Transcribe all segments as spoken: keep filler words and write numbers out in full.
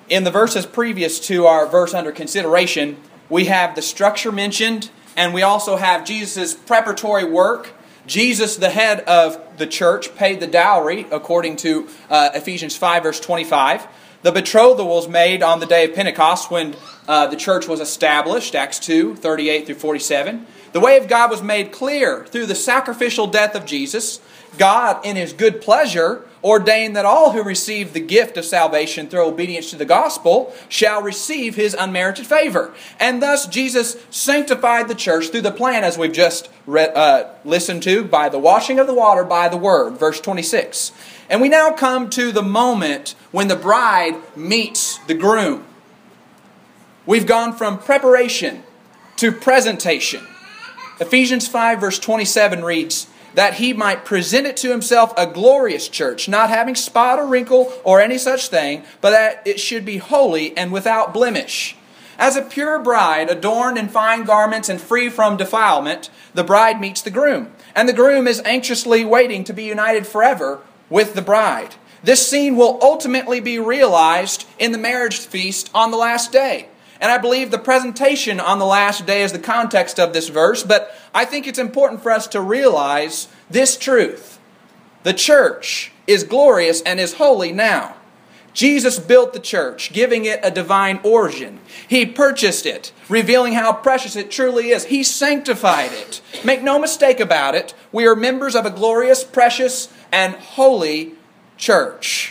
In the verses previous to our verse under consideration, we have the structure mentioned, and we also have Jesus' preparatory work. Jesus, the head of the church, paid the dowry according to uh, Ephesians five, verse twenty-five. The betrothal was made on the day of Pentecost when uh, the church was established, Acts two, thirty-eight through forty-seven. The way of God was made clear through the sacrificial death of Jesus. God, in His good pleasure, ordained that all who receive the gift of salvation through obedience to the gospel shall receive His unmerited favor. And thus Jesus sanctified the church through the plan, as we've just read, uh, listened to, by the washing of the water by the word, verse twenty-six. And we now come to the moment when the bride meets the groom. We've gone from preparation to presentation. Ephesians five, verse twenty-seven reads, that He might present it to Himself a glorious church, not having spot or wrinkle or any such thing, but that it should be holy and without blemish. As a pure bride, adorned in fine garments and free from defilement, the bride meets the groom. And the groom is anxiously waiting to be united forever with the bride. This scene will ultimately be realized in the marriage feast on the last day. And I believe the presentation on the last day is the context of this verse, but I think it's important for us to realize this truth. The church is glorious and is holy now. Jesus built the church, giving it a divine origin. He purchased it, revealing how precious it truly is. He sanctified it. Make no mistake about it, we are members of a glorious, precious, and holy church.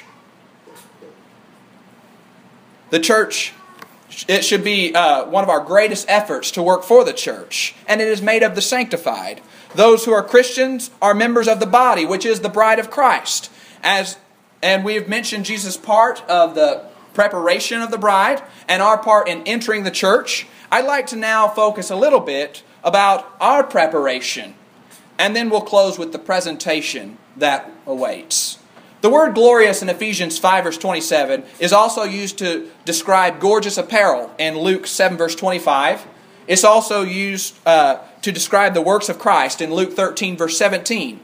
The church, it should be uh, one of our greatest efforts to work for the church. And it is made of the sanctified. Those who are Christians are members of the body, which is the bride of Christ. As And we have mentioned Jesus' part of the preparation of the bride and our part in entering the church. I'd like to now focus a little bit about our preparation. And then we'll close with the presentation that awaits. The word glorious in Ephesians five, verse twenty-seven is also used to describe gorgeous apparel in Luke seven, verse twenty-five. It's also used uh, to describe the works of Christ in Luke thirteen, verse seventeen.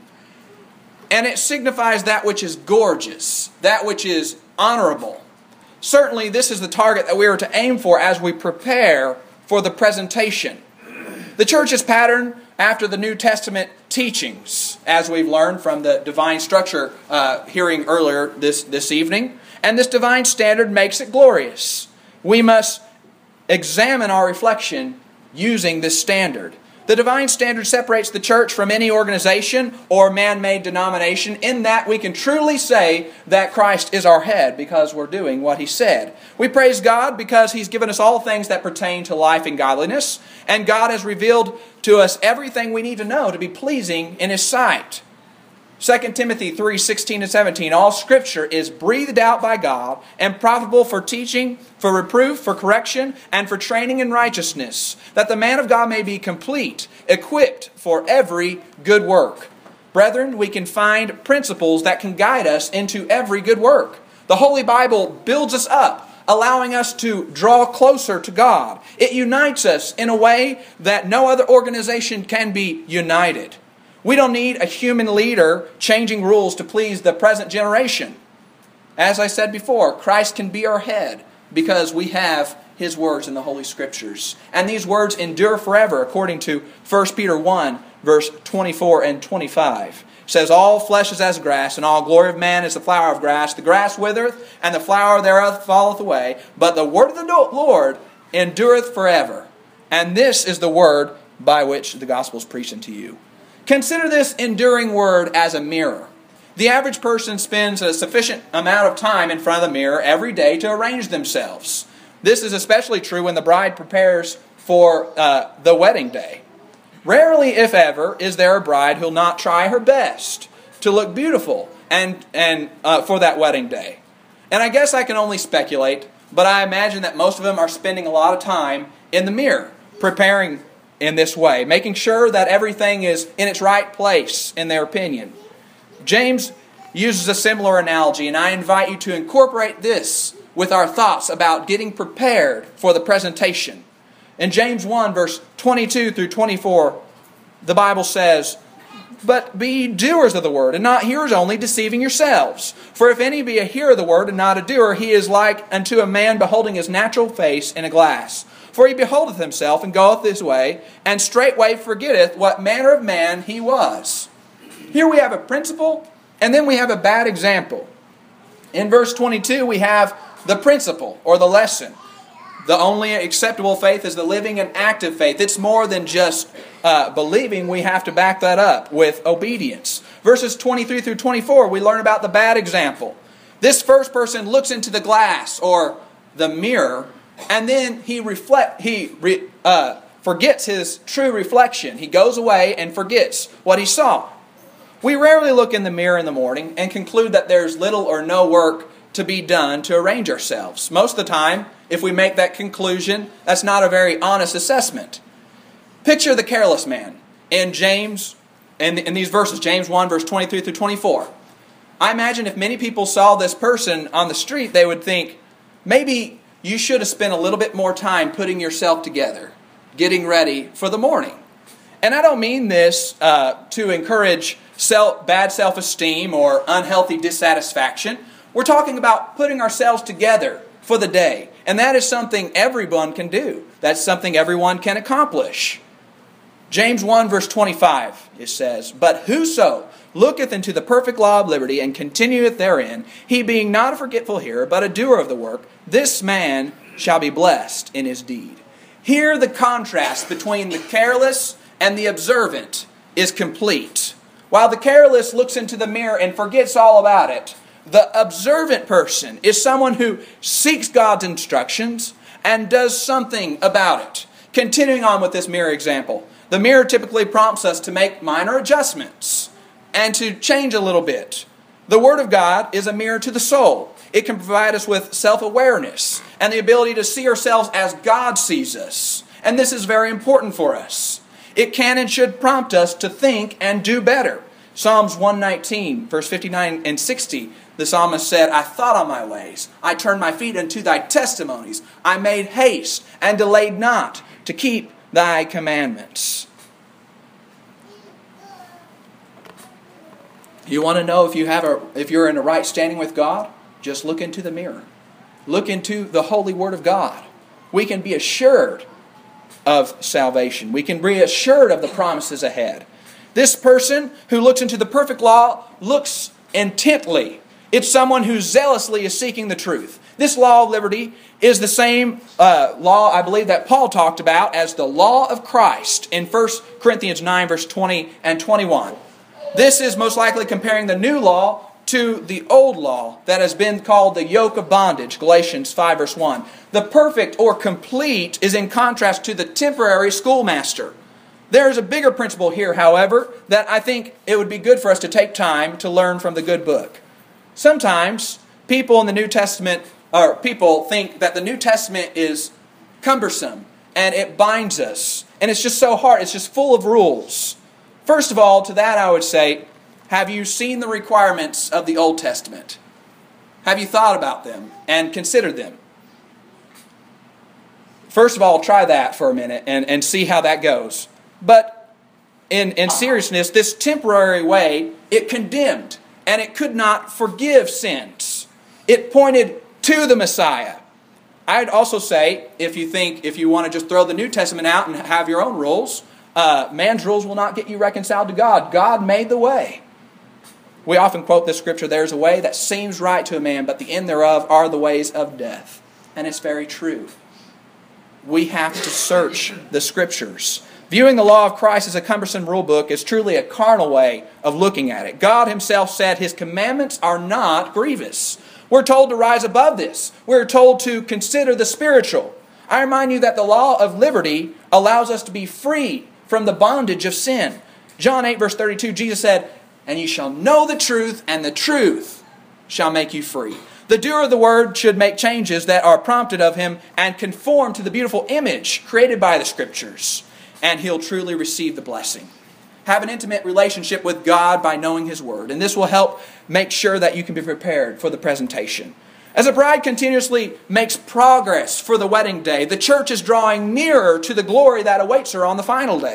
And it signifies that which is gorgeous, that which is honorable. Certainly this is the target that we are to aim for as we prepare for the presentation. The church is patterned after the New Testament teachings, as we've learned from the divine structure uh, hearing earlier this, this evening. And this divine standard makes it glorious. We must examine our reflection using this standard. The divine standard separates the church from any organization or man-made denomination in that we can truly say that Christ is our head because we're doing what He said. We praise God because He's given us all things that pertain to life and godliness, and God has revealed to us everything we need to know to be pleasing in His sight. Second Timothy three, sixteen and seventeen, all Scripture is breathed out by God and profitable for teaching, for reproof, for correction, and for training in righteousness, that the man of God may be complete, equipped for every good work. Brethren, we can find principles that can guide us into every good work. The Holy Bible builds us up, allowing us to draw closer to God. It unites us in a way that no other organization can be united. We don't need a human leader changing rules to please the present generation. As I said before, Christ can be our head because we have His words in the Holy Scriptures. And these words endure forever, according to First Peter one, verse twenty-four and twenty-five. It says, all flesh is as grass, and all glory of man is the flower of grass. The grass withereth, and the flower thereof falleth away. But the word of the Lord endureth forever. And this is the word by which the gospel is preached unto you. Consider this enduring word as a mirror. The average person spends a sufficient amount of time in front of the mirror every day to arrange themselves. This is especially true when the bride prepares for uh, the wedding day. Rarely, if ever, is there a bride who will not try her best to look beautiful and, and uh, for that wedding day. And I guess I can only speculate, but I imagine that most of them are spending a lot of time in the mirror, preparing in this way, making sure that everything is in its right place in their opinion. James uses a similar analogy, and I invite you to incorporate this with our thoughts about getting prepared for the presentation. In James one, verse twenty-two through twenty-four, the Bible says, but be ye doers of the word, and not hearers only, deceiving yourselves. For if any be a hearer of the word, and not a doer, he is like unto a man beholding his natural face in a glass. For he beholdeth himself, and goeth his way, and straightway forgetteth what manner of man he was. Here we have a principle, and then we have a bad example. In verse twenty-two, we have the principle, or the lesson. The only acceptable faith is the living and active faith. It's more than just uh, believing. We have to back that up with obedience. Verses twenty-three through twenty-four, we learn about the bad example. This first person looks into the glass, or the mirror, and then he reflect. He re, uh, forgets his true reflection. He goes away and forgets what he saw. We rarely look in the mirror in the morning and conclude that there's little or no work to be done to arrange ourselves. Most of the time, if we make that conclusion, that's not a very honest assessment. Picture the careless man in James, in, in these verses, James one, verse twenty-three through twenty-four. I imagine if many people saw this person on the street, they would think, maybe you should have spent a little bit more time putting yourself together, getting ready for the morning. And I don't mean this uh, to encourage self, bad self-esteem or unhealthy dissatisfaction. We're talking about putting ourselves together for the day. And that is something everyone can do. That's something everyone can accomplish. James one verse twenty-five, it says, But whoso looketh into the perfect law of liberty, and continueth therein, he being not a forgetful hearer, but a doer of the work, this man shall be blessed in his deed. Here the contrast between the careless and the observant is complete. While the careless looks into the mirror and forgets all about it, the observant person is someone who seeks God's instructions and does something about it. Continuing on with this mirror example, the mirror typically prompts us to make minor adjustments and to change a little bit. The Word of God is a mirror to the soul. It can provide us with self-awareness and the ability to see ourselves as God sees us. And this is very important for us. It can and should prompt us to think and do better. Psalms one nineteen, verse fifty-nine and sixty, the psalmist said, I thought on my ways. I turned my feet unto thy testimonies. I made haste and delayed not to keep thy commandments. You want to know if you have a if you're in a right standing with God? Just look into the mirror. Look into the holy Word of God. We can be assured of salvation. We can be assured of the promises ahead. This person who looks into the perfect law looks intently. It's someone who zealously is seeking the truth. This law of liberty is the same uh, law, I believe, that Paul talked about as the law of Christ in First Corinthians nine, verse twenty and twenty-one. This is most likely comparing the new law to the old law that has been called the yoke of bondage, Galatians five, verse one. The perfect or complete is in contrast to the temporary schoolmaster. There is a bigger principle here, however, that I think it would be good for us to take time to learn from the good book. Sometimes people in the New Testament, or people think that the New Testament is cumbersome and it binds us. And it's just so hard. It's just full of rules. First of all, to that I would say, have you seen the requirements of the Old Testament? Have you thought about them and considered them? First of all, try that for a minute and, and see how that goes. But in, in seriousness, this temporary way, it condemned and it could not forgive sins. It pointed to the Messiah. I'd also say, if you think, if you want to just throw the New Testament out and have your own rules, uh, man's rules will not get you reconciled to God. God made the way. We often quote this scripture, there's a way that seems right to a man, but the end thereof are the ways of death. And it's very true. We have to search the scriptures. Viewing the law of Christ as a cumbersome rule book is truly a carnal way of looking at it. God Himself said His commandments are not grievous. We're told to rise above this. We're told to consider the spiritual. I remind you that the law of liberty allows us to be free from the bondage of sin. John eight, verse thirty-two, Jesus said, And ye shall know the truth, and the truth shall make you free. The doer of the word should make changes that are prompted of him and conform to the beautiful image created by the Scriptures. And he'll truly receive the blessing. Have an intimate relationship with God by knowing His Word. And this will help make sure that you can be prepared for the presentation. As a bride continuously makes progress for the wedding day, the church is drawing nearer to the glory that awaits her on the final day.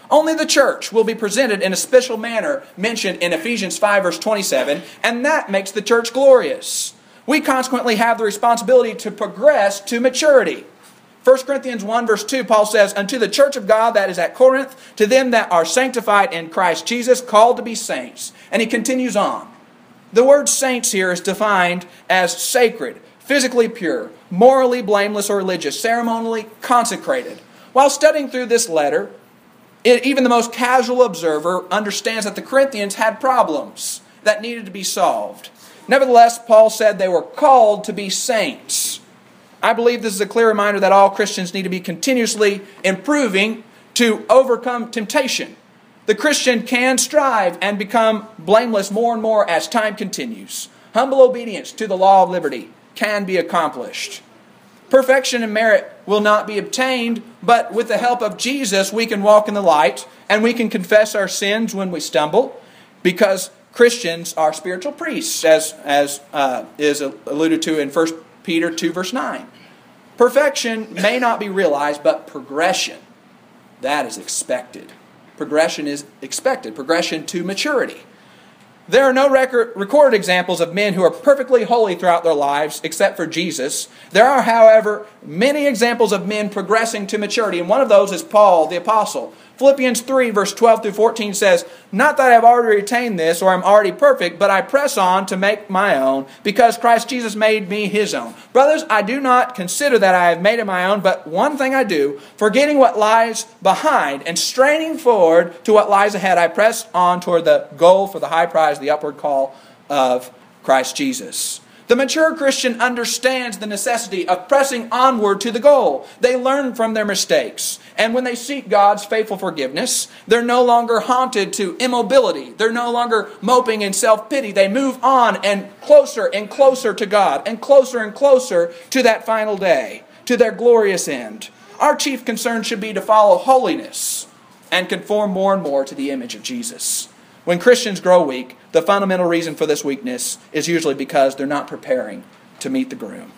Only the church will be presented in a special manner mentioned in Ephesians five verse twenty-seven, and that makes the church glorious. We consequently have the responsibility to progress to maturity. First Corinthians one verse two, Paul says, "Unto the church of God that is at Corinth, to them that are sanctified in Christ Jesus, called to be saints." And he continues on. The word saints here is defined as sacred, physically pure, morally blameless or religious, ceremonially consecrated. While studying through this letter, it, even the most casual observer understands that the Corinthians had problems that needed to be solved. Nevertheless, Paul said they were called to be saints. I believe this is a clear reminder that all Christians need to be continuously improving to overcome temptation. The Christian can strive and become blameless more and more as time continues. Humble obedience to the law of liberty can be accomplished. Perfection and merit will not be obtained, but with the help of Jesus, we can walk in the light and we can confess our sins when we stumble, because Christians are spiritual priests, as, as uh, is alluded to in First Peter two verse nine. Perfection may not be realized, but progression, that is expected. Progression is expected. Progression to maturity. There are no record, recorded examples of men who are perfectly holy throughout their lives, except for Jesus. There are, however, many examples of men progressing to maturity, and one of those is Paul the Apostle. Philippians three, verse twelve through fourteen says, "Not that I have already attained this, or am already perfect, but I press on to make my own, because Christ Jesus made me His own. Brothers, I do not consider that I have made it my own, but one thing I do, forgetting what lies behind, and straining forward to what lies ahead, I press on toward the goal for the high prize, the upward call of Christ Jesus." The mature Christian understands the necessity of pressing onward to the goal. They learn from their mistakes. And when they seek God's faithful forgiveness, they're no longer haunted to immobility. They're no longer moping in self-pity. They move on and closer and closer to God, and closer and closer to that final day, to their glorious end. Our chief concern should be to follow holiness and conform more and more to the image of Jesus. When Christians grow weak, the fundamental reason for this weakness is usually because they're not preparing to meet the groom.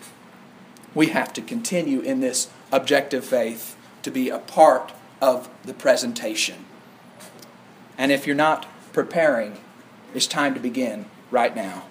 We have to continue in this objective faith to be a part of the presentation. And if you're not preparing, it's time to begin right now.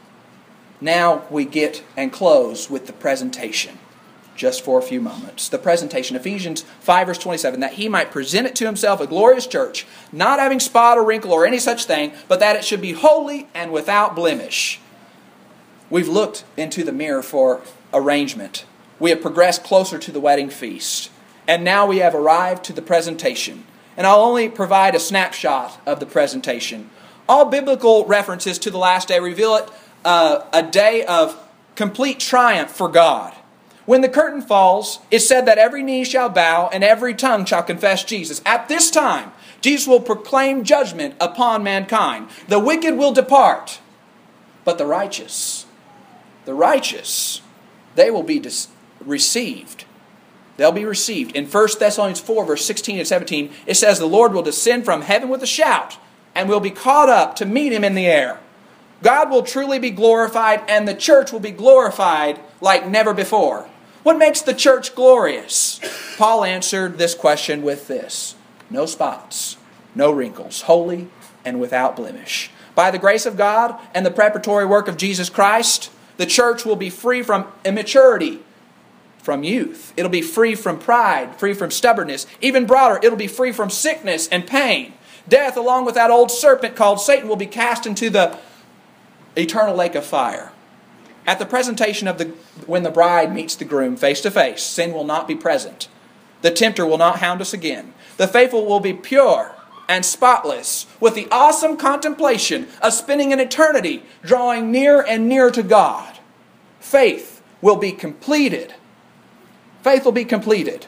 Now we get and close with the presentation. Just for a few moments. The presentation, Ephesians five verse twenty-seven, "That He might present it to Himself a glorious church, not having spot or wrinkle or any such thing, but that it should be holy and without blemish." We've looked into the mirror for arrangement. We have progressed closer to the wedding feast. And now we have arrived to the presentation. And I'll only provide a snapshot of the presentation. All biblical references to the last day reveal it uh, a day of complete triumph for God. When the curtain falls, it's said that every knee shall bow and every tongue shall confess Jesus. At this time, Jesus will proclaim judgment upon mankind. The wicked will depart, but the righteous, the righteous, they will be dis- received. They'll be received. In First Thessalonians four, verse sixteen and seventeen, it says, "The Lord will descend from heaven with a shout, and will be caught up to meet Him in the air." God will truly be glorified, and the church will be glorified like never before. What makes the church glorious? Paul answered this question with this: no spots, no wrinkles, holy and without blemish. By the grace of God and the preparatory work of Jesus Christ, the church will be free from immaturity, from youth. It'll be free from pride, free from stubbornness. Even broader, it'll be free from sickness and pain. Death, along with that old serpent called Satan, will be cast into the eternal lake of fire. At the presentation of the when the bride meets the groom face to face, sin will not be present. The tempter will not hound us again. The faithful will be pure and spotless, with the awesome contemplation of spending an eternity drawing near and near to God. Faith will be completed. Faith will be completed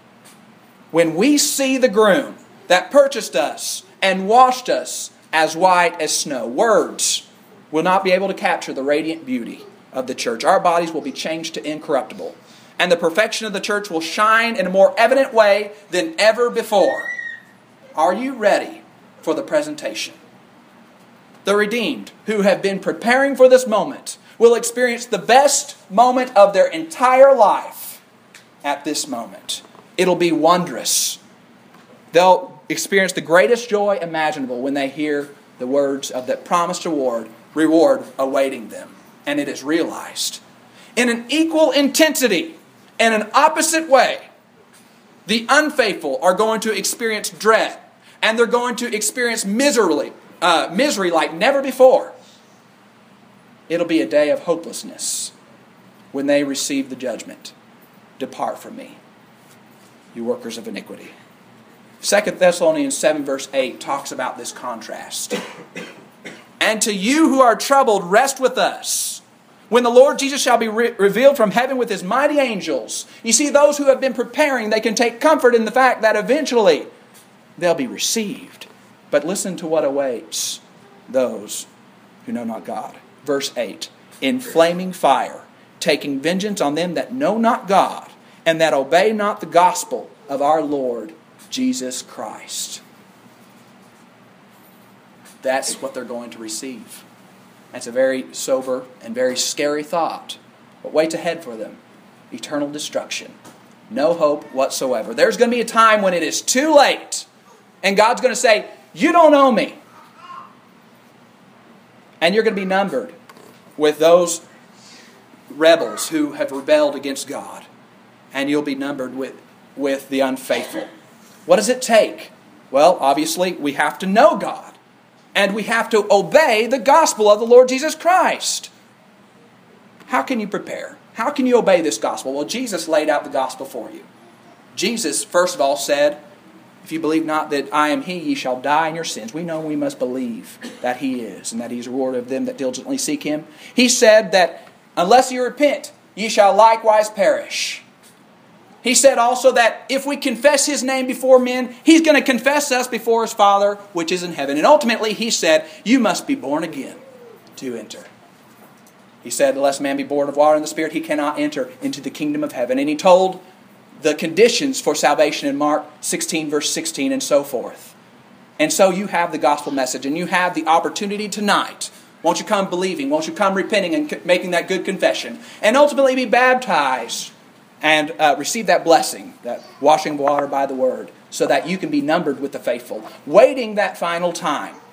when we see the groom that purchased us and washed us as white as snow. Words will not be able to capture the radiant beauty of the church. Our bodies will be changed to incorruptible, and the perfection of the church will shine in a more evident way than ever before. Are you ready for the presentation? The redeemed who have been preparing for this moment will experience the best moment of their entire life at this moment. It'll be wondrous. They'll experience the greatest joy imaginable when they hear the words of that promised reward, reward awaiting them. And it is realized. In an equal intensity and an opposite way, the unfaithful are going to experience dread. And they're going to experience miserably, uh, misery like never before. It'll be a day of hopelessness when they receive the judgment. Depart from me, you workers of iniquity. Second Thessalonians seven verse eight talks about this contrast. And to you who are troubled, rest with us, when the Lord Jesus shall be re- revealed from heaven with his mighty angels. You see, those who have been preparing, they can take comfort in the fact that eventually they'll be received. But listen to what awaits those who know not God. Verse eight. In flaming fire, taking vengeance on them that know not God, and that obey not the gospel of our Lord Jesus Christ. That's what they're going to receive. That's a very sober and very scary thought. What waits ahead for them? Eternal destruction. No hope whatsoever. There's going to be a time when it is too late. And God's going to say, you don't owe me. And you're going to be numbered with those rebels who have rebelled against God. And you'll be numbered with, with the unfaithful. What does it take? Well, obviously, we have to know God. And we have to obey the gospel of the Lord Jesus Christ. How can you prepare? How can you obey this gospel? Well, Jesus laid out the gospel for you. Jesus, first of all, said, if you believe not that I am He, ye shall die in your sins. We know we must believe that He is, and that He is a rewarder of them that diligently seek Him. He said that unless you repent, ye shall likewise perish. He said also that if we confess His name before men, He's going to confess us before His Father, which is in heaven. And ultimately, He said, you must be born again to enter. He said, unless a man be born of water and the Spirit, he cannot enter into the kingdom of heaven. And He told the conditions for salvation in Mark sixteen, verse sixteen, and so forth. And so you have the gospel message, and you have the opportunity tonight. Won't you come believing? Won't you come repenting and making that good confession? And ultimately be baptized and uh, receive that blessing, that washing of water by the word, so that you can be numbered with the faithful, waiting that final time